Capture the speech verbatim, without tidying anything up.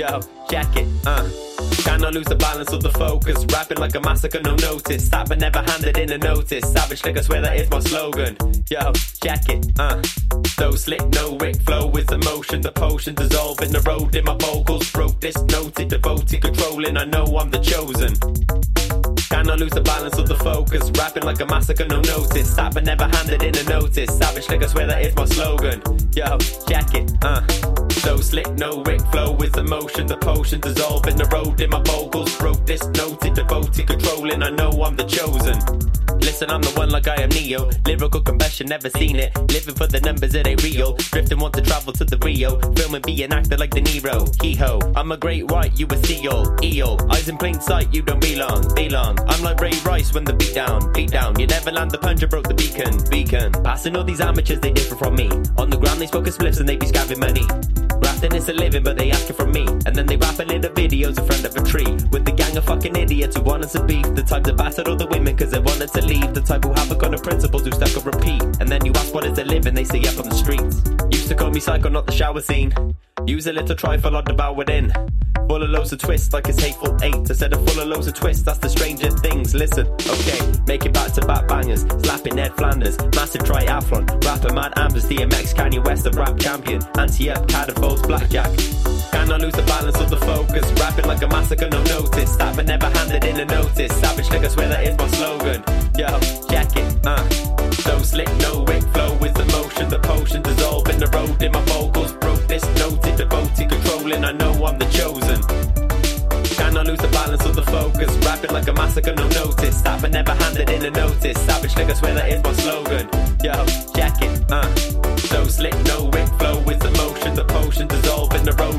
Yo, check it, uh cannot lose the balance of the focus. Rapping like a massacre, no notice. That but never handed in a notice. Savage like I swear that is my slogan. Yo, check it, uh so slick, no Rick flow with emotion. The potion dissolving the road in my vocals. Broke this noted, devoted, controlling. I know I'm the chosen. Cannot lose the balance of the focus. Rapping like a massacre, no notice. That but never handed in a notice. Savage like I swear that is my slogan. Yo, check it, uh so slick, no Rick flow with emotion. The potion dissolving the road in my vocals. Broke this noted, devoted, controlling. I know I'm the chosen. Listen, I'm the one like I am Neo. Lyrical confession, never seen it. Living for the numbers, it ain't real. Drifting, want to travel to the Rio. Filming, be an actor like De Niro. Hee-ho, I'm a great white, you a seal. Eel, eyes in plain sight, you don't belong. Belong, I'm like Ray Rice when the beat down. Beat down, you never land the punch, I broke the beacon. Beacon, passing all these amateurs, they differ from me. On the ground, they smoke a spliffs and they be scabbing money. Rapping it's a living, but they ask it from me. And then they rapping in the videos in front of a tree. With the gang of fucking idiots who wanted to beef. The type that battered all the women cause they wanted to leave. The type who haven't got no principles, who stuck on repeat. And then you ask what is a living, they say up on the streets. Used to call me psycho, not the shower scene. Use a little trifle, I devoured in. Full of loads of twists like it's hateful eight. I said a full of loads of twists, that's the stranger things. Listen, okay, make it back to back bangers. Slapping Ned Flanders, massive triathlon. Rapper Mad Ambers, D M X, Kanye West, the rap champion. Anti-up, catapults, blackjack. Cannot lose the balance of the focus. Rapping like a massacre, no notice. That but never handed in a notice. Savage like I swear that is my slogan. Yo, check it, uh so slick, no Rick flow with emotion. The potion dissolving the road in my vocals. Broke this noted, devoted, controlling. I know I'm the chosen. Cannot lose the balance of the focus. Rapping like a massacre, no notice. That but never handed in a notice. Savage like I swear that is my slogan. Yo, check it, uh so slick, no Rick flow with emotion. The potion dissolving the road